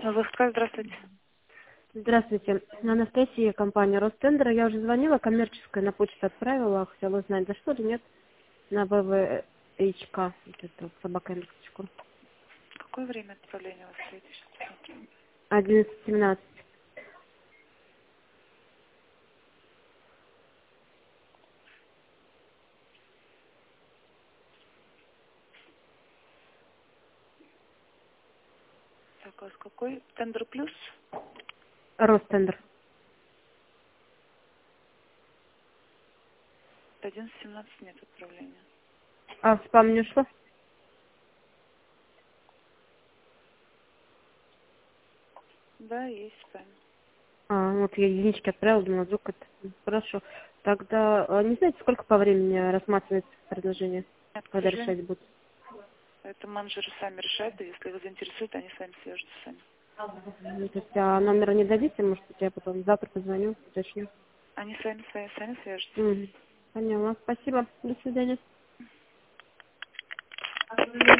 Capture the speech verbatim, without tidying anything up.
Лыхка, здравствуйте. Здравствуйте. Анастасия, компания Ростендер. Я уже звонила, коммерческая на почту отправила. Хотела узнать, за что или нет, на ВВХК, вот это, собака индексочку. Какое время отправления у вас стоит? Сейчас посмотрю. одиннадцать семнадцать. Так, у вас какой? Тендер плюс? Ростендер. одиннадцать семнадцать нет отправления. А в спам не ушло? Да, есть спам. А, вот я единички отправила, думала, вдруг это. Хорошо. Тогда, а, не знаете, сколько по времени рассматривается предложение, Нет, к когда сожалению, решать будет? это менеджеры сами решают, и если вас заинтересует, они с вами свяжутся сами. Ну, то есть, а номера не дадите, может быть, я потом завтра позвоню, уточню. Они с вами, с вами сами свяжутся. Мгм. Поняла. Спасибо. До свидания.